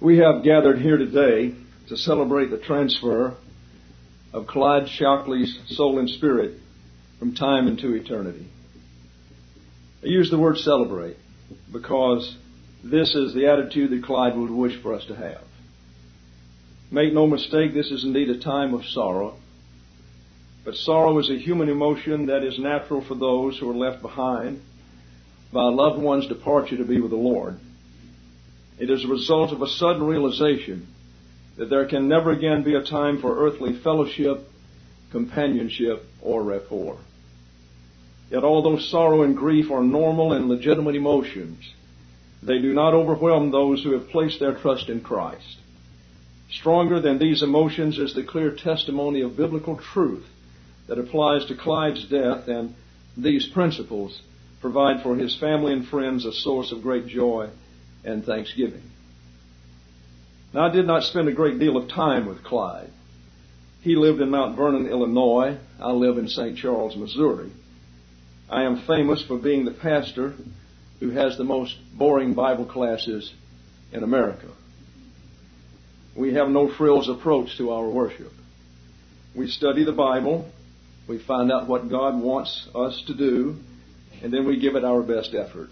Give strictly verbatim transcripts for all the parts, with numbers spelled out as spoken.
We have gathered here today to celebrate the transfer of Clyde Shockley's soul and spirit from time into eternity. I use the word celebrate because this is the attitude that Clyde would wish for us to have. Make no mistake, this is indeed a time of sorrow. But sorrow is a human emotion that is natural for those who are left behind by a loved one's departure to be with the Lord. It is a result of a sudden realization that there can never again be a time for earthly fellowship, companionship, or rapport. Yet although sorrow and grief are normal and legitimate emotions, they do not overwhelm those who have placed their trust in Christ. Stronger than these emotions is the clear testimony of biblical truth that applies to Clyde's death, and these principles provide for his family and friends a source of great joy and thanksgiving. Now, I did not spend a great deal of time with Clyde. He lived in Mount Vernon, Illinois. I live in Saint Charles, Missouri. I am famous for being the pastor who has the most boring Bible classes in America. We have no frills approach to our worship. We study the Bible, we find out what God wants us to do, and then we give it our best effort.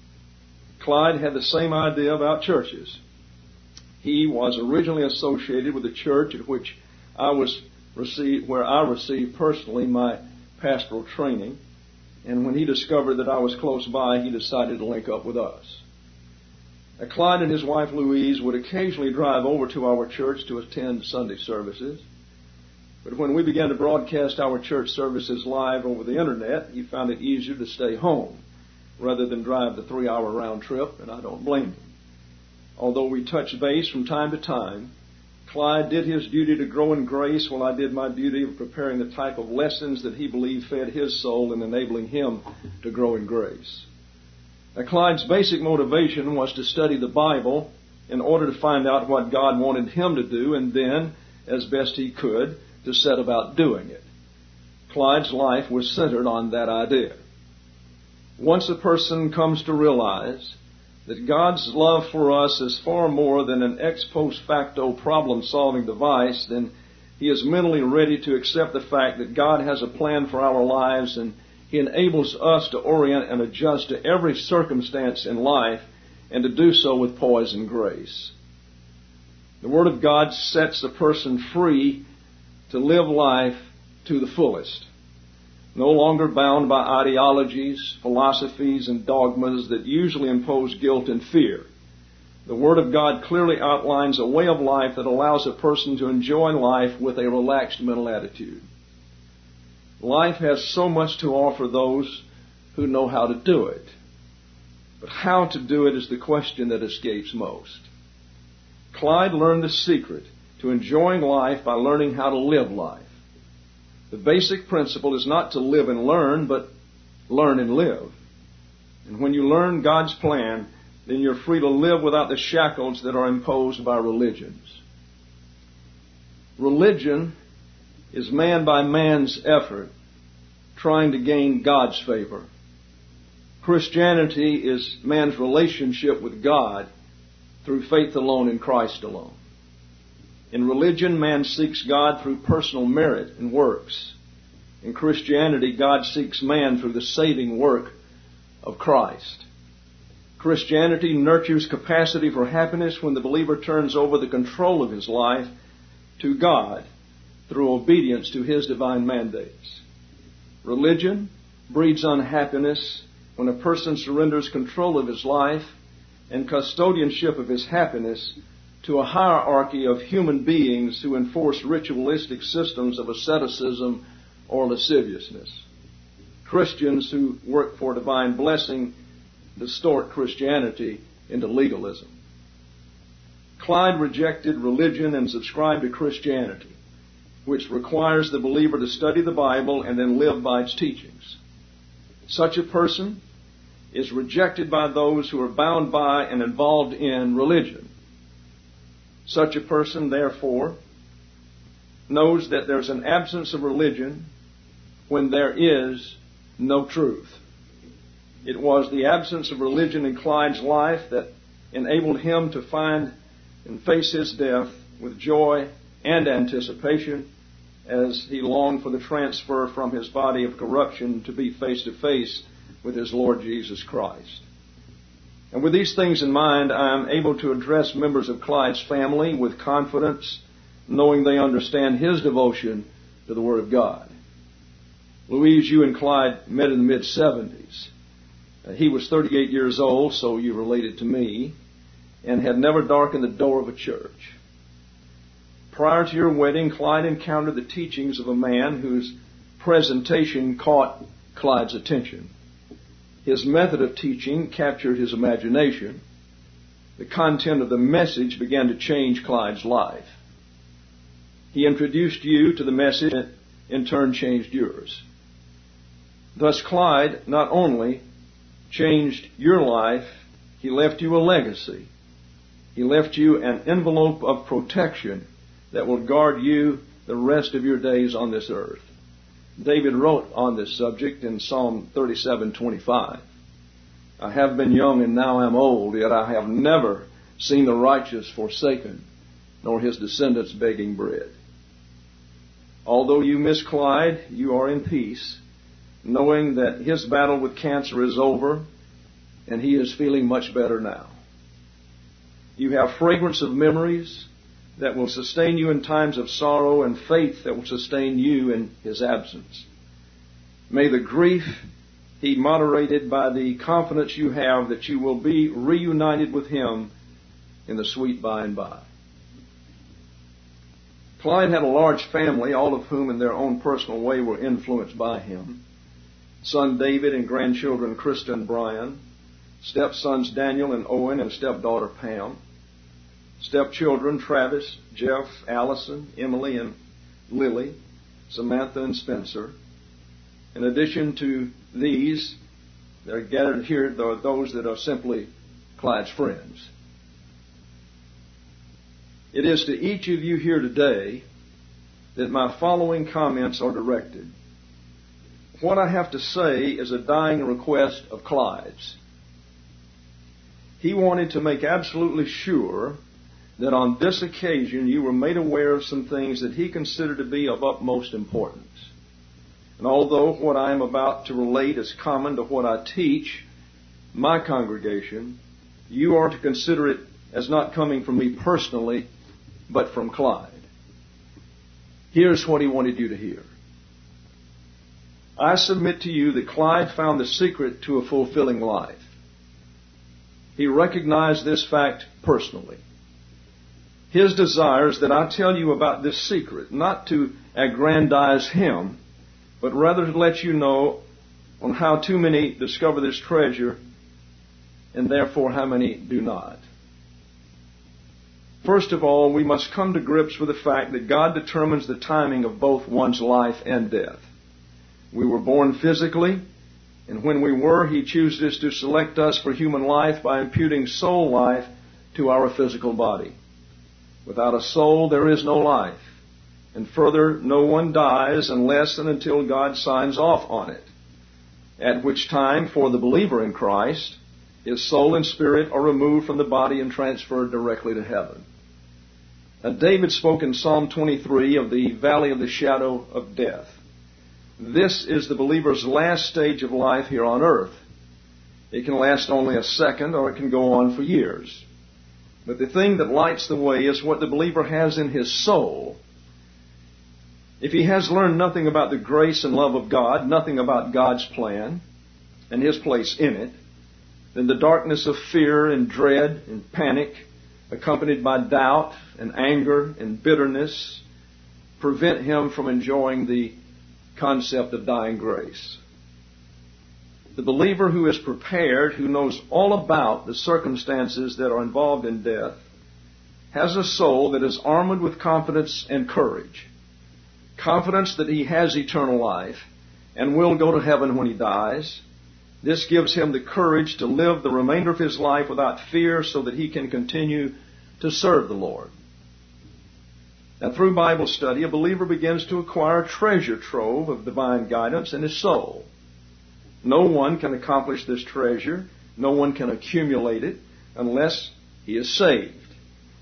Clyde had the same idea about churches. He was originally associated with the church at which I was received, where I received personally my pastoral training. And when he discovered that I was close by, he decided to link up with us. Now, Clyde and his wife Louise would occasionally drive over to our church to attend Sunday services. But when we began to broadcast our church services live over the internet, he found it easier to stay home rather than drive the three-hour round trip, and I don't blame him. Although we touched base from time to time, Clyde did his duty to grow in grace while I did my duty of preparing the type of lessons that he believed fed his soul and enabling him to grow in grace. Now, Clyde's basic motivation was to study the Bible in order to find out what God wanted him to do, and then, as best he could, to set about doing it. Clyde's life was centered on that idea. Once a person comes to realize that God's love for us is far more than an ex post facto problem-solving device, then he is mentally ready to accept the fact that God has a plan for our lives, and he enables us to orient and adjust to every circumstance in life, and to do so with poise and grace. The Word of God sets a person free to live life to the fullest, no longer bound by ideologies, philosophies, and dogmas that usually impose guilt and fear. The Word of God clearly outlines a way of life that allows a person to enjoy life with a relaxed mental attitude. Life has so much to offer those who know how to do it. But how to do it is the question that escapes most. Clyde learned the secret to enjoying life by learning how to live life. The basic principle is not to live and learn, but learn and live. And when you learn God's plan, then you're free to live without the shackles that are imposed by religions. Religion is man by man's effort trying to gain God's favor. Christianity is man's relationship with God through faith alone in Christ alone. In religion, man seeks God through personal merit and works. In Christianity, God seeks man through the saving work of Christ. Christianity nurtures capacity for happiness when the believer turns over the control of his life to God through obedience to his divine mandates. Religion breeds unhappiness when a person surrenders control of his life and custodianship of his happiness to a hierarchy of human beings who enforce ritualistic systems of asceticism or lasciviousness. Christians who work for divine blessing distort Christianity into legalism. Clyde rejected religion and subscribed to Christianity, which requires the believer to study the Bible and then live by its teachings. Such a person is rejected by those who are bound by and involved in religion. Such a person, therefore, knows that there's an absence of religion when there is no truth. It was the absence of religion in Clyde's life that enabled him to find and face his death with joy and anticipation as he longed for the transfer from his body of corruption to be face to face with his Lord Jesus Christ. And with these things in mind, I am able to address members of Clyde's family with confidence, knowing they understand his devotion to the Word of God. Louise, you and Clyde met in the mid-seventies. Uh, he was thirty-eight years old, so you related to me, and had never darkened the door of a church. Prior to your wedding, Clyde encountered the teachings of a man whose presentation caught Clyde's attention. His method of teaching captured his imagination. The content of the message began to change Clyde's life. He introduced you to the message and in turn changed yours. Thus Clyde not only changed your life, he left you a legacy. He left you an envelope of protection that will guard you the rest of your days on this earth. David wrote on this subject in Psalm thirty-seven twenty-five. I have been young and now am old, yet I have never seen the righteous forsaken, nor his descendants begging bread. Although you miss Clyde, you are in peace, knowing that his battle with cancer is over and he is feeling much better now. You have fragrance of memories that will sustain you in times of sorrow and faith that will sustain you in his absence. May the grief be moderated by the confidence you have that you will be reunited with him in the sweet by and by. Clyde had a large family, all of whom in their own personal way were influenced by him. Son David and grandchildren Krista and Brian, stepsons Daniel and Owen and stepdaughter Pam, stepchildren Travis, Jeff, Allison, Emily, and Lily, Samantha and Spencer. In addition to these, there are gathered here those that are simply Clyde's friends. It is to each of you here today that my following comments are directed. What I have to say is a dying request of Clyde's. He wanted to make absolutely sure that on this occasion you were made aware of some things that he considered to be of utmost importance. And although what I am about to relate is common to what I teach my congregation, you are to consider it as not coming from me personally, but from Clyde. Here's what he wanted you to hear. I submit to you that Clyde found the secret to a fulfilling life. He recognized this fact personally. His desire is that I tell you about this secret, not to aggrandize him, but rather to let you know on how too many discover this treasure and therefore how many do not. First of all, we must come to grips with the fact that God determines the timing of both one's life and death. We were born physically, and when we were, He chooses to select us for human life by imputing soul life to our physical body. Without a soul, there is no life. And further, no one dies unless and until God signs off on it, at which time, for the believer in Christ, his soul and spirit are removed from the body and transferred directly to heaven. Now, David spoke in Psalm twenty-three of the valley of the shadow of death. This is the believer's last stage of life here on earth. It can last only a second or it can go on for years. But the thing that lights the way is what the believer has in his soul. If he has learned nothing about the grace and love of God, nothing about God's plan and His place in it, then the darkness of fear and dread and panic, accompanied by doubt and anger and bitterness, prevent him from enjoying the concept of dying grace. The believer who is prepared, who knows all about the circumstances that are involved in death, has a soul that is armored with confidence and courage. Confidence that he has eternal life and will go to heaven when he dies. This gives him the courage to live the remainder of his life without fear so that he can continue to serve the Lord. Now, through Bible study, a believer begins to acquire a treasure trove of divine guidance in his soul. No one can accomplish this treasure. No one can accumulate it unless he is saved.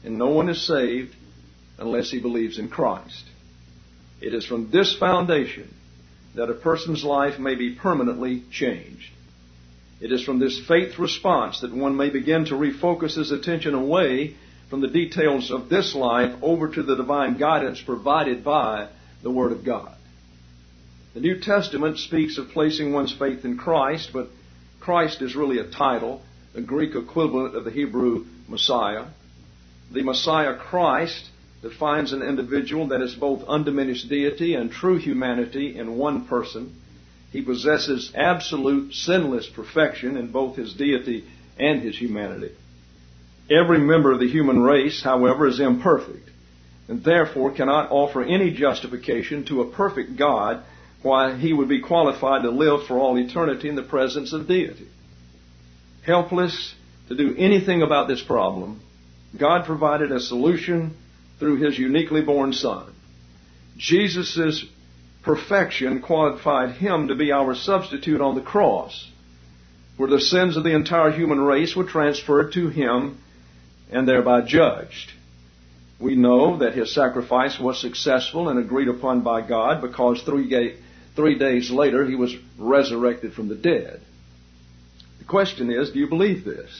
and no one is saved unless he believes in Christ. It is from this foundation that a person's life may be permanently changed. It is from this faith response that one may begin to refocus his attention away from the details of this life over to the divine guidance provided by the Word of God. The New Testament speaks of placing one's faith in Christ, but Christ is really a title, a Greek equivalent of the Hebrew Messiah. The Messiah Christ defines an individual that is both undiminished deity and true humanity in one person. He possesses absolute sinless perfection in both his deity and his humanity. Every member of the human race, however, is imperfect, and therefore cannot offer any justification to a perfect God why he would be qualified to live for all eternity in the presence of deity. Helpless to do anything about this problem, God provided a solution through his uniquely born Son. Jesus' perfection qualified him to be our substitute on the cross, where the sins of the entire human race were transferred to him and thereby judged. We know that his sacrifice was successful and agreed upon by God because three, ga- three days later he was resurrected from the dead. The question is, do you believe this?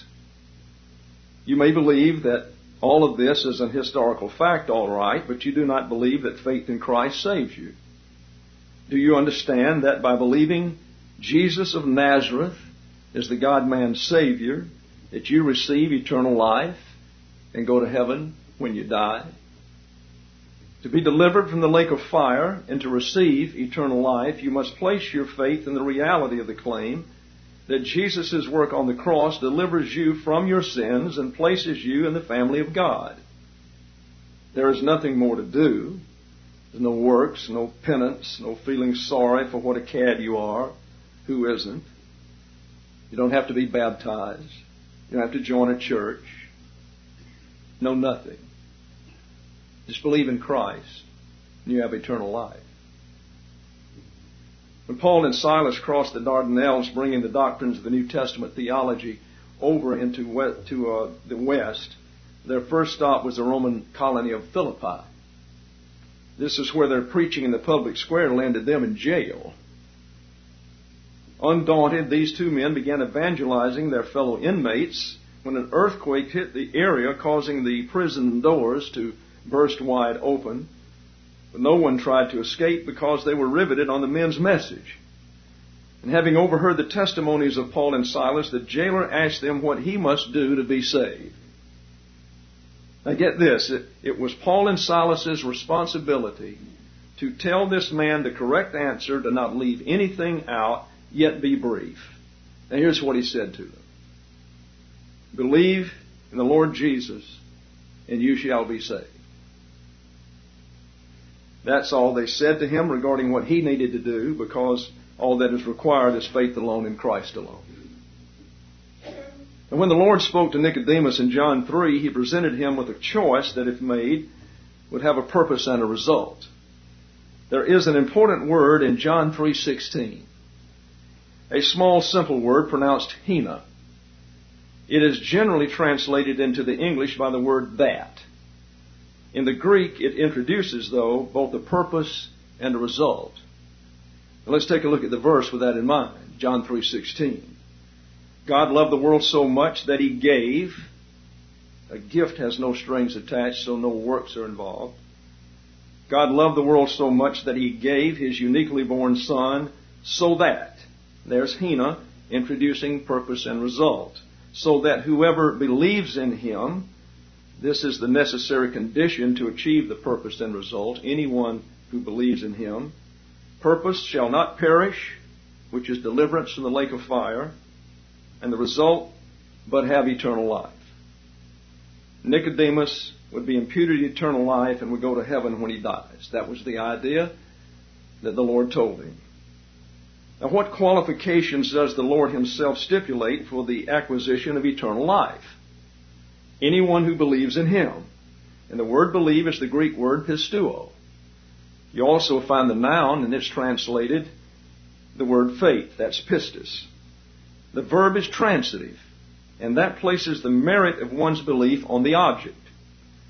You may believe that all of this is an historical fact, all right, but you do not believe that faith in Christ saves you. Do you understand that by believing Jesus of Nazareth is the God-man Savior, that you receive eternal life and go to heaven when you die? To be delivered from the lake of fire and to receive eternal life, you must place your faith in the reality of the claim that Jesus' work on the cross delivers you from your sins and places you in the family of God. There is nothing more to do. There's no works, no penance, no feeling sorry for what a cad you are. Who isn't? You don't have to be baptized. You don't have to join a church. No, nothing. Just believe in Christ and you have eternal life. When Paul and Silas crossed the Dardanelles, bringing the doctrines of the New Testament theology over into to, uh, the West, their first stop was the Roman colony of Philippi. This is where their preaching in the public square landed them in jail. Undaunted, these two men began evangelizing their fellow inmates when an earthquake hit the area, causing the prison doors to burst wide open. But no one tried to escape because they were riveted on the men's message. And having overheard the testimonies of Paul and Silas, the jailer asked them what he must do to be saved. Now get this, it, it was Paul and Silas' responsibility to tell this man the correct answer, to not leave anything out, yet be brief. Now here's what he said to them. Believe in the Lord Jesus, and you shall be saved. That's all they said to him regarding what he needed to do, because all that is required is faith alone in Christ alone. And when the Lord spoke to Nicodemus in John three, he presented him with a choice that, if made, would have a purpose and a result. There is an important word in John three sixteen, a small, simple word pronounced hina. It is generally translated into the English by the word that. In the Greek, it introduces, though, both a purpose and a result. Now, let's take a look at the verse with that in mind. John three sixteen. God loved the world so much that he gave. A gift has no strings attached, so no works are involved. God loved the world so much that he gave his uniquely born Son, so that, there's hina, introducing purpose and result, so that whoever believes in him, this is the necessary condition to achieve the purpose and result, anyone who believes in him, purpose shall not perish, which is deliverance from the lake of fire, and the result, but have eternal life. Nicodemus would be imputed eternal life and would go to heaven when he dies. That was the idea that the Lord told him. Now, what qualifications does the Lord himself stipulate for the acquisition of eternal life? Anyone who believes in him. And the word believe is the Greek word pisteuo. You also find the noun, and it's translated the word faith. That's pistis. The verb is transitive, and that places the merit of one's belief on the object.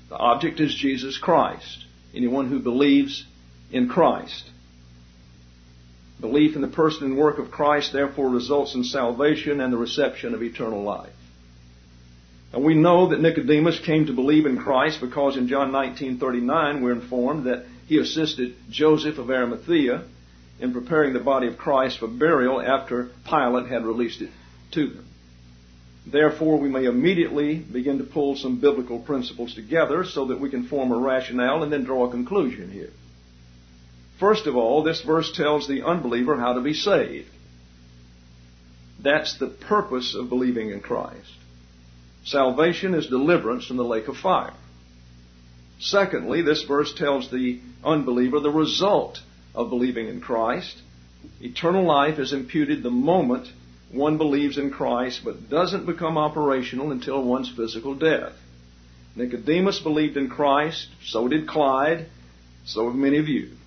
The object is Jesus Christ. Anyone who believes in Christ. Belief in the person and work of Christ therefore results in salvation and the reception of eternal life. And we know that Nicodemus came to believe in Christ because in John nineteen thirty-nine we're informed that he assisted Joseph of Arimathea in preparing the body of Christ for burial after Pilate had released it to them. Therefore, we may immediately begin to pull some biblical principles together so that we can form a rationale and then draw a conclusion here. First of all, this verse tells the unbeliever how to be saved. That's the purpose of believing in Christ. Salvation is deliverance from the lake of fire. Secondly, this verse tells the unbeliever the result of believing in Christ. Eternal life is imputed the moment one believes in Christ, but doesn't become operational until one's physical death. Nicodemus believed in Christ, so did Clyde, so have many of you.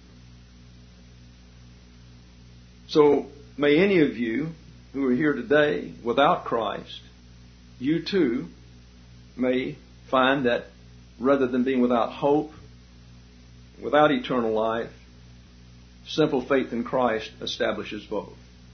So may any of you who are here today without Christ, you too may find that rather than being without hope, without eternal life, simple faith in Christ establishes both.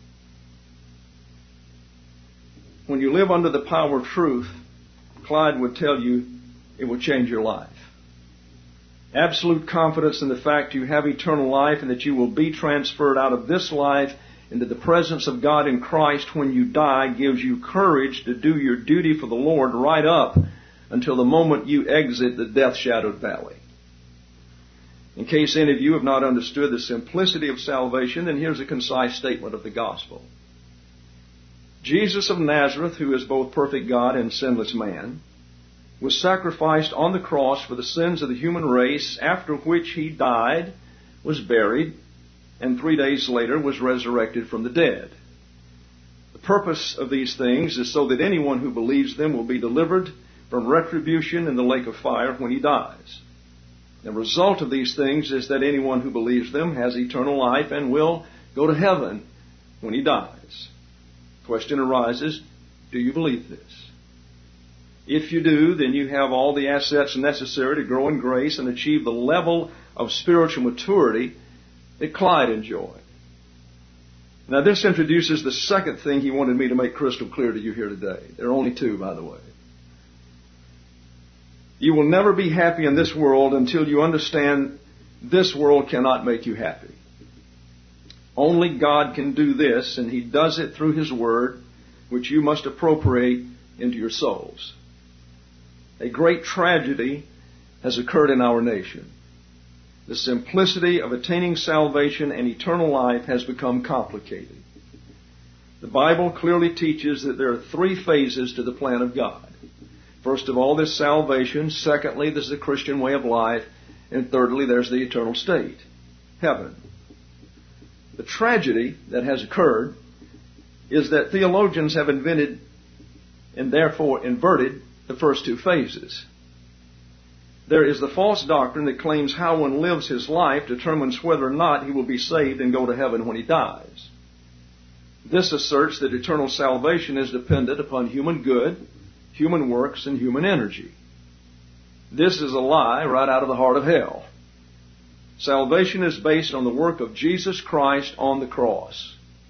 When you live under the power of truth, Clyde would tell you it will change your life. Absolute confidence in the fact you have eternal life and that you will be transferred out of this life into the presence of God in Christ when you die gives you courage to do your duty for the Lord right up until the moment you exit the death-shadowed valley. In case any of you have not understood the simplicity of salvation, then here's a concise statement of the gospel. Jesus of Nazareth, who is both perfect God and sinless man, was sacrificed on the cross for the sins of the human race, after which he died, was buried, and three days later was resurrected from the dead. The purpose of these things is so that anyone who believes them will be delivered from retribution in the lake of fire when he dies. The result of these things is that anyone who believes them has eternal life and will go to heaven when he dies. The question arises, do you believe this? If you do, then you have all the assets necessary to grow in grace and achieve the level of spiritual maturity that Clyde enjoyed. Now, this introduces the second thing he wanted me to make crystal clear to you here today. There are only two, by the way. You will never be happy in this world until you understand this world cannot make you happy. Only God can do this, and He does it through His Word, which you must appropriate into your souls. A great tragedy has occurred in our nation. The simplicity of attaining salvation and eternal life has become complicated. The Bible clearly teaches that there are three phases to the plan of God. First of all, there's salvation. Secondly, there's the Christian way of life. And thirdly, there's the eternal state, heaven. The tragedy that has occurred is that theologians have invented and therefore inverted the first two phases. There is the false doctrine that claims how one lives his life determines whether or not he will be saved and go to heaven when he dies. This asserts that eternal salvation is dependent upon human good, human works, and human energy. This is a lie right out of the heart of hell. Salvation is based on the work of Jesus Christ on the cross.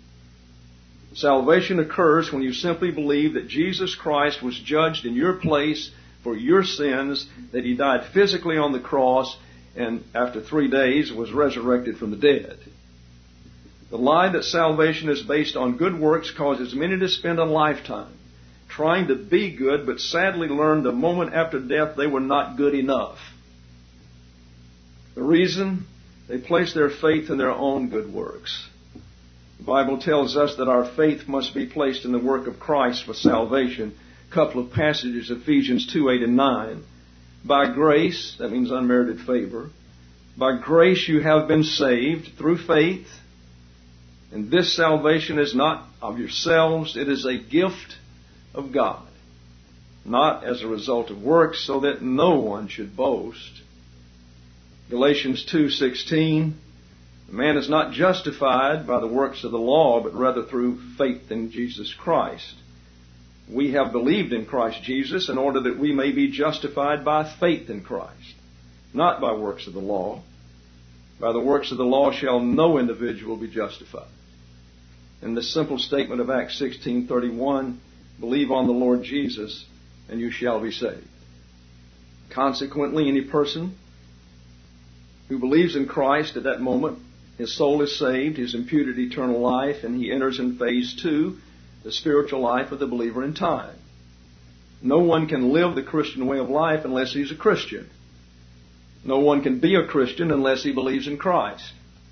Salvation occurs when you simply believe that Jesus Christ was judged in your place for your sins, that He died physically on the cross, and after three days was resurrected from the dead. The lie that salvation is based on good works causes many to spend a lifetime trying to be good, but sadly learn the moment after death they were not good enough. The reason? They place their faith in their own good works. The Bible tells us that our faith must be placed in the work of Christ for salvation. A couple of passages, Ephesians two, eight and nine. By grace, that means unmerited favor, by grace you have been saved through faith. And this salvation is not of yourselves, it is a gift of God, not as a result of works, so that no one should boast. Galatians two sixteen, man is not justified by the works of the law, but rather through faith in Jesus Christ. We have believed in Christ Jesus in order that we may be justified by faith in Christ, not by works of the law. By the works of the law shall no individual be justified. In the simple statement of Acts sixteen thirty-one, believe on the Lord Jesus and you shall be saved. Consequently, any person who believes in Christ at that moment, his soul is saved, he's imputed eternal life, and he enters in phase two, the spiritual life of the believer in time. No one can live the Christian way of life unless he's a Christian. No one can be a Christian unless he believes in Christ.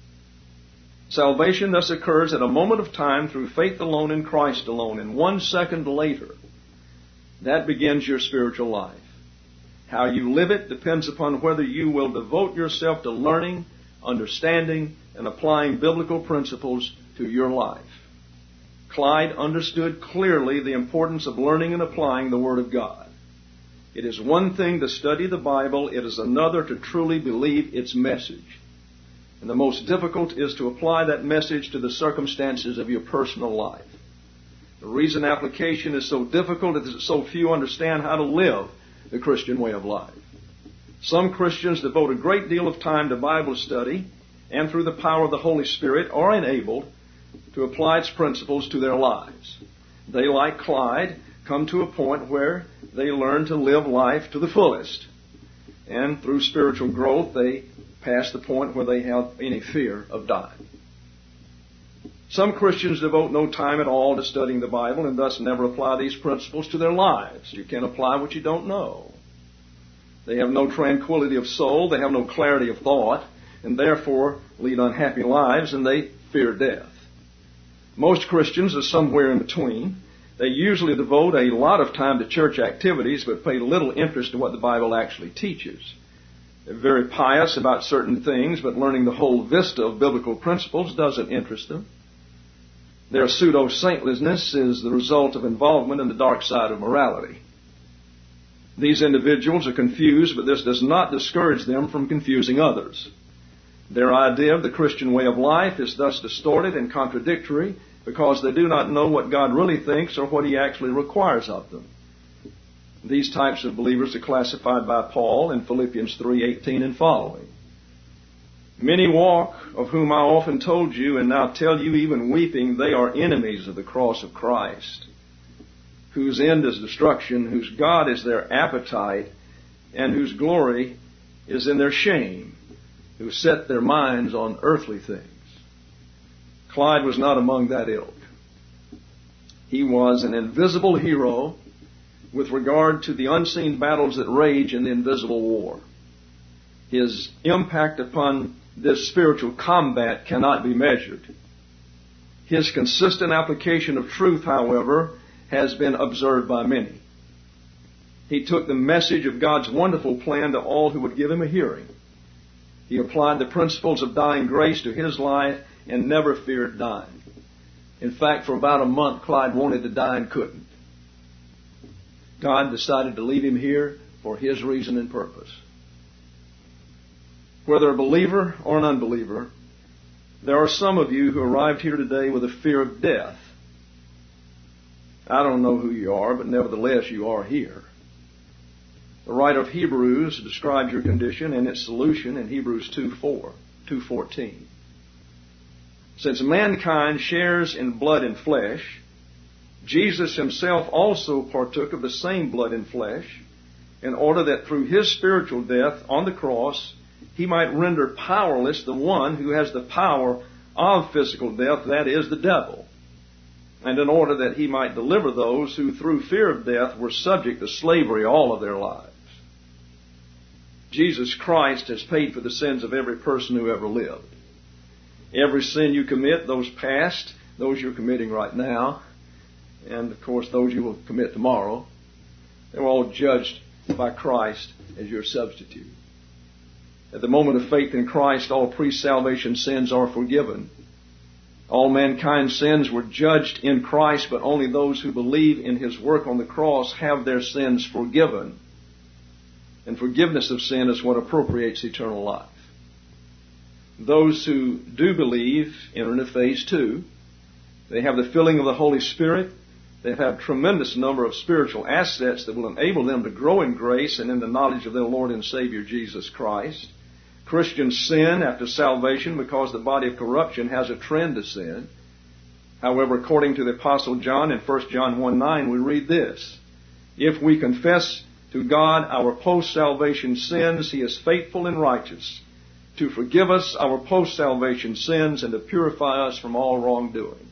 Salvation thus occurs at a moment of time through faith alone in Christ alone, and one second later, that begins your spiritual life. How you live it depends upon whether you will devote yourself to learning, understanding, and applying biblical principles to your life. Clyde understood clearly the importance of learning and applying the Word of God. It is one thing to study the Bible, it is another to truly believe its message. And the most difficult is to apply that message to the circumstances of your personal life. The reason application is so difficult is that so few understand how to live the Christian way of life. Some Christians devote a great deal of time to Bible study, and through the power of the Holy Spirit are enabled to apply its principles to their lives. They, like Clyde, come to a point where they learn to live life to the fullest. And through spiritual growth, they pass the point where they have any fear of dying. Some Christians devote no time at all to studying the Bible and thus never apply these principles to their lives. You can't apply what you don't know. They have no tranquility of soul, they have no clarity of thought, and therefore lead unhappy lives, and they fear death. Most Christians are somewhere in between. They usually devote a lot of time to church activities, but pay little interest in what the Bible actually teaches. They're very pious about certain things, but learning the whole vista of biblical principles doesn't interest them. Their pseudo-saintliness is the result of involvement in the dark side of morality. These individuals are confused, but this does not discourage them from confusing others. Their idea of the Christian way of life is thus distorted and contradictory because they do not know what God really thinks or what He actually requires of them. These types of believers are classified by Paul in Philippians three eighteen and following. Many walk, of whom I often told you, and now tell you even weeping, they are enemies of the cross of Christ, whose end is destruction, whose God is their appetite, and whose glory is in their shame, who set their minds on earthly things. Clyde was not among that ilk. He was an invisible hero with regard to the unseen battles that rage in the invisible war. His impact upon this spiritual combat cannot be measured. His consistent application of truth, however, has been observed by many. He took the message of God's wonderful plan to all who would give him a hearing. He applied the principles of dying grace to his life and never feared dying. In fact, for about a month, Clyde wanted to die and couldn't. God decided to leave him here for His reason and purpose. Whether a believer or an unbeliever, there are some of you who arrived here today with a fear of death. I don't know who you are, but nevertheless you are here. The writer of Hebrews describes your condition and its solution in Hebrews two four, two fourteen. Since mankind shares in blood and flesh, Jesus Himself also partook of the same blood and flesh, in order that through His spiritual death on the cross, He might render powerless the one who has the power of physical death, that is, the devil, and in order that He might deliver those who through fear of death were subject to slavery all of their lives. Jesus Christ has paid for the sins of every person who ever lived. Every sin you commit, those past, those you're committing right now, and of course those you will commit tomorrow, they were all judged by Christ as your substitute. At the moment of faith in Christ, all pre-salvation sins are forgiven. All mankind's sins were judged in Christ, but only those who believe in His work on the cross have their sins forgiven. And forgiveness of sin is what appropriates eternal life. Those who do believe enter into phase two. They have the filling of the Holy Spirit, They have a tremendous number of spiritual assets that will enable them to grow in grace and in the knowledge of their Lord and Savior Jesus Christ. Christians sin after salvation because the body of corruption has a trend to sin. However, according to the Apostle John in First John one nine, we read this: if we confess to God our post-salvation sins, He is faithful and righteous to forgive us our post-salvation sins and to purify us from all wrongdoing.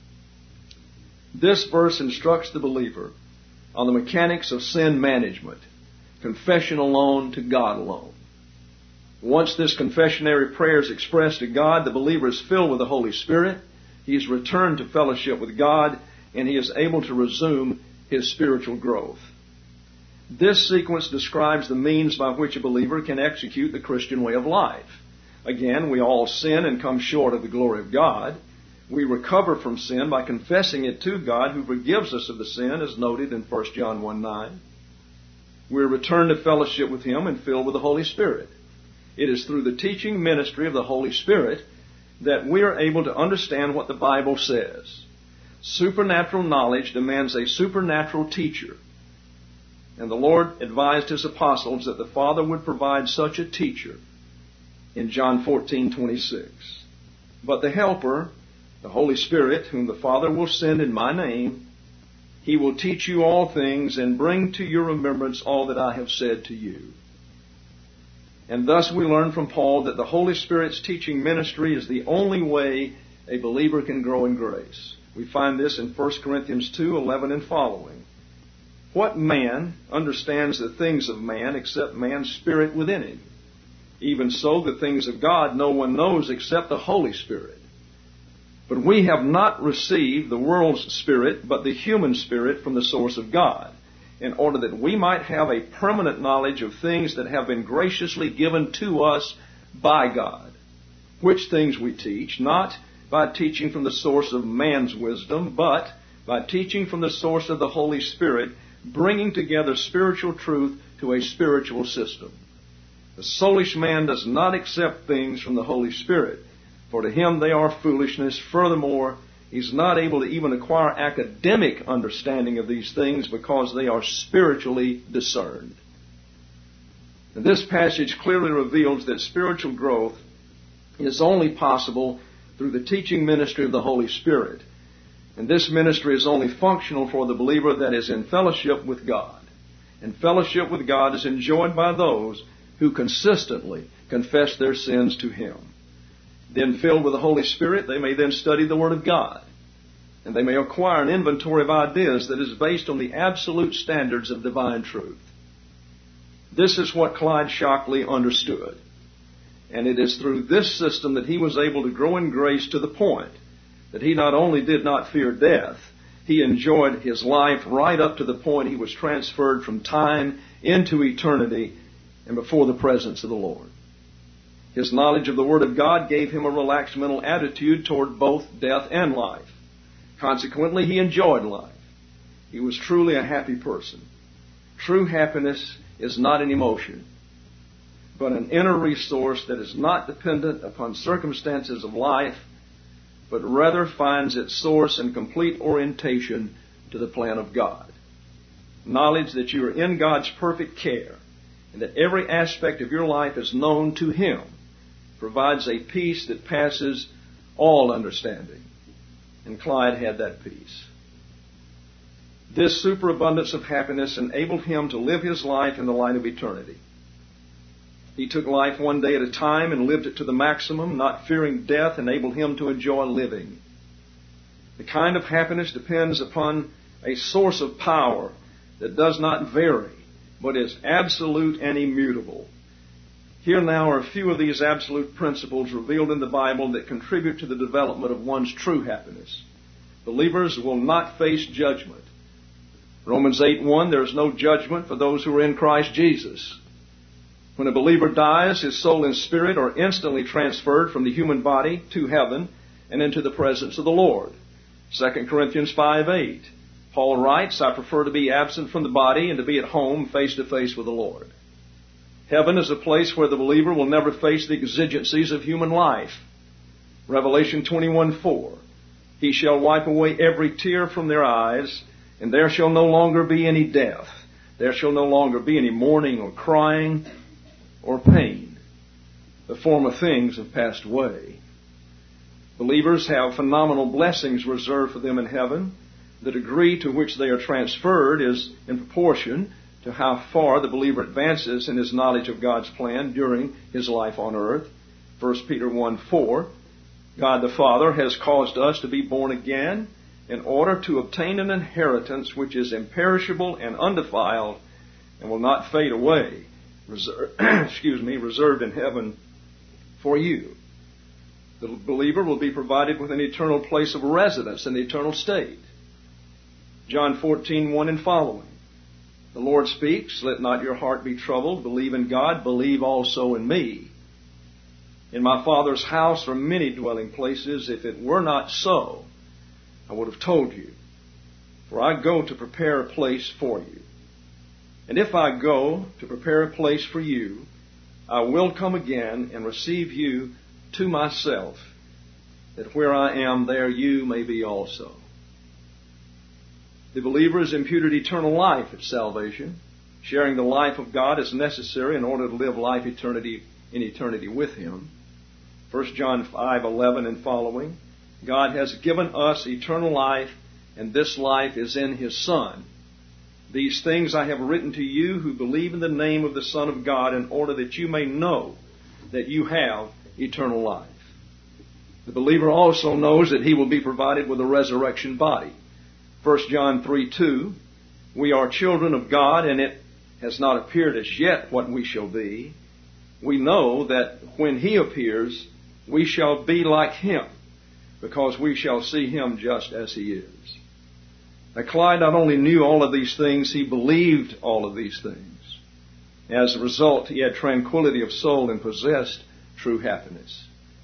This verse instructs the believer on the mechanics of sin management, confession alone to God alone. Once this confessionary prayer is expressed to God, the believer is filled with the Holy Spirit. He is returned to fellowship with God, and he is able to resume his spiritual growth. This sequence describes the means by which a believer can execute the Christian way of life. Again, we all sin and come short of the glory of God. We recover from sin by confessing it to God, who forgives us of the sin, as noted in First John one nine. We're returned to fellowship with Him and filled with the Holy Spirit. It is through the teaching ministry of the Holy Spirit that we are able to understand what the Bible says. Supernatural knowledge demands a supernatural teacher. And the Lord advised His apostles that the Father would provide such a teacher in John fourteen twenty-six. But the Helper, the Holy Spirit, whom the Father will send in my name, He will teach you all things and bring to your remembrance all that I have said to you. And thus we learn from Paul that the Holy Spirit's teaching ministry is the only way a believer can grow in grace. We find this in First Corinthians two eleven and following. What man understands the things of man except man's spirit within him? Even so, the things of God no one knows except the Holy Spirit. But we have not received the world's spirit, but the human spirit from the source of God, in order that we might have a permanent knowledge of things that have been graciously given to us by God. Which things we teach, not by teaching from the source of man's wisdom, but by teaching from the source of the Holy Spirit, bringing together spiritual truth to a spiritual system. The soulish man does not accept things from the Holy Spirit, for to him they are foolishness. Furthermore, he's not able to even acquire academic understanding of these things because they are spiritually discerned. And this passage clearly reveals that spiritual growth is only possible through the teaching ministry of the Holy Spirit. And this ministry is only functional for the believer that is in fellowship with God. And fellowship with God is enjoyed by those who consistently confess their sins to Him. Then, filled with the Holy Spirit, they may then study the Word of God. And they may acquire an inventory of ideas that is based on the absolute standards of divine truth. This is what Clyde Shockley understood. And it is through this system that he was able to grow in grace to the point that he not only did not fear death, he enjoyed his life right up to the point he was transferred from time into eternity and before the presence of the Lord. His knowledge of the Word of God gave him a relaxed mental attitude toward both death and life. Consequently, he enjoyed life. He was truly a happy person. True happiness is not an emotion, but an inner resource that is not dependent upon circumstances of life, but rather finds its source and complete orientation to the plan of God. Knowledge that you are in God's perfect care and that every aspect of your life is known to Him provides a peace that passes all understanding. And Clyde had that peace. This superabundance of happiness enabled him to live his life in the light of eternity. He took life one day at a time and lived it to the maximum. Not fearing death enabled him to enjoy living. The kind of happiness depends upon a source of power that does not vary, but is absolute and immutable. Here now are a few of these absolute principles revealed in the Bible that contribute to the development of one's true happiness. Believers will not face judgment. Romans eight one, there is no judgment for those who are in Christ Jesus. When a believer dies, his soul and spirit are instantly transferred from the human body to heaven and into the presence of the Lord. Second Corinthians five eight. Paul writes, I prefer to be absent from the body and to be at home face to face with the Lord. Heaven is a place where the believer will never face the exigencies of human life. Revelation twenty-one four. He shall wipe away every tear from their eyes, And there shall no longer be any death. There shall no longer be any mourning or crying or pain. The former things have passed away. Believers have phenomenal blessings reserved for them in heaven. The degree to which they are transferred is in proportion to how far the believer advances in his knowledge of God's plan during his life on earth. First Peter one four, God the Father has caused us to be born again in order to obtain an inheritance which is imperishable and undefiled and will not fade away, reserved, excuse me, reserved in heaven for you. The believer will be provided with an eternal place of residence in the eternal state. John fourteen one and following. The Lord speaks, let not your heart be troubled. Believe in God, believe also in me. In my Father's house are many dwelling places. If it were not so, I would have told you. For I go to prepare a place for you. And if I go to prepare a place for you, I will come again and receive you to myself, that where I am, there you may be also. The believer is imputed eternal life at salvation. Sharing the life of God is necessary in order to live life eternity in eternity with Him. First John five eleven and following. God has given us eternal life, and this life is in His Son. These things I have written to you who believe in the name of the Son of God, in order that you may know that you have eternal life. The believer also knows that he will be provided with a resurrection body. First John three two, we are children of God, and it has not appeared as yet what we shall be. We know that when He appears, we shall be like Him, because we shall see Him just as He is. Now, Clyde not only knew all of these things, he believed all of these things. As a result, he had tranquility of soul and possessed true happiness.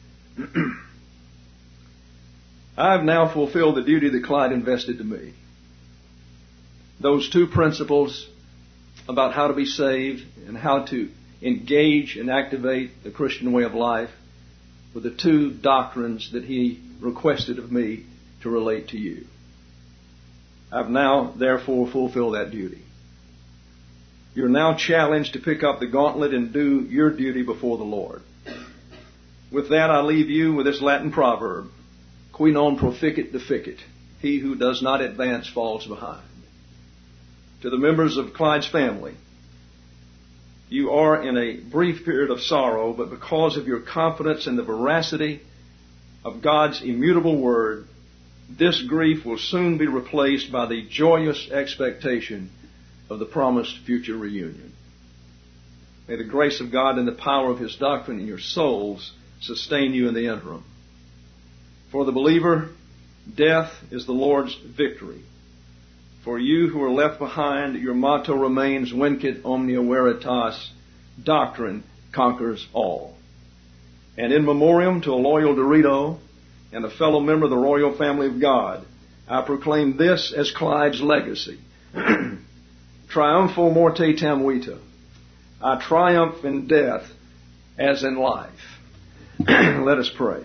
I have now fulfilled the duty that Clyde invested to me. Those two principles about how to be saved and how to engage and activate the Christian way of life were the two doctrines that he requested of me to relate to you. I've now, therefore, fulfilled that duty. You're now challenged to pick up the gauntlet and do your duty before the Lord. With that, I leave you with this Latin proverb, qui non proficit deficit. He who does not advance falls behind. To the members of Clyde's family, you are in a brief period of sorrow, but because of your confidence in the veracity of God's immutable word, this grief will soon be replaced by the joyous expectation of the promised future reunion. May the grace of God and the power of His doctrine in your souls sustain you in the interim. For the believer, death is the Lord's victory. For you who are left behind, your motto remains Vincit omnia veritas, doctrine conquers all. And in memoriam to a loyal Dorito and a fellow member of the royal family of God, I proclaim this as Clyde's legacy. Triumpho morte tam vita. I triumph in death as in life. Let us pray.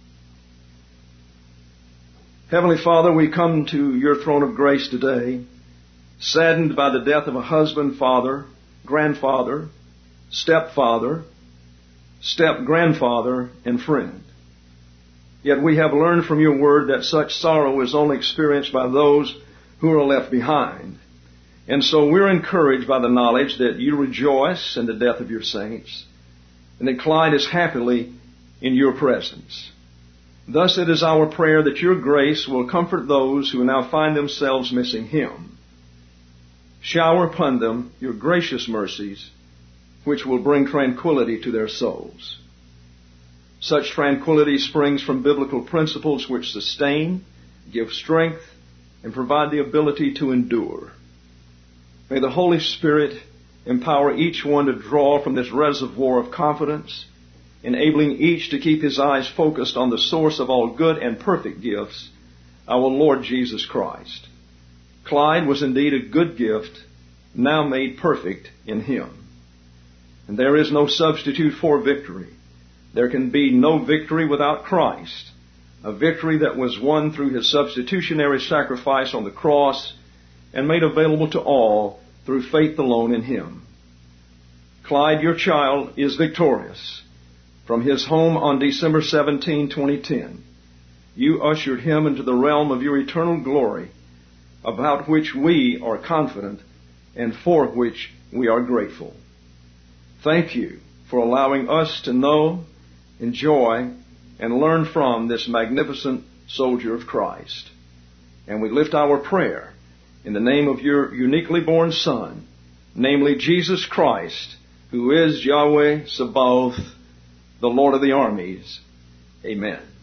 Heavenly Father, we come to your throne of grace today, saddened by the death of a husband, father, grandfather, stepfather, step-grandfather, and friend. Yet we have learned from your word that such sorrow is only experienced by those who are left behind. And so we're encouraged by the knowledge that you rejoice in the death of your saints, and that Clyde is happily in your presence. Thus it is our prayer that your grace will comfort those who now find themselves missing him. Shower upon them your gracious mercies, which will bring tranquility to their souls. Such tranquility springs from biblical principles which sustain, give strength, and provide the ability to endure. May the Holy Spirit empower each one to draw from this reservoir of confidence, enabling each to keep his eyes focused on the source of all good and perfect gifts, our Lord Jesus Christ. Clyde was indeed a good gift, now made perfect in Him. And there is no substitute for victory. There can be no victory without Christ, a victory that was won through His substitutionary sacrifice on the cross and made available to all through faith alone in Him. Clyde, your child, is victorious. From his home on December seventeenth, twenty ten, you ushered him into the realm of your eternal glory, about which we are confident and for which we are grateful. Thank you for allowing us to know, enjoy, and learn from this magnificent soldier of Christ. And we lift our prayer in the name of your uniquely born Son, namely Jesus Christ, who is Yahweh Sabaoth, the Lord of the armies. Amen.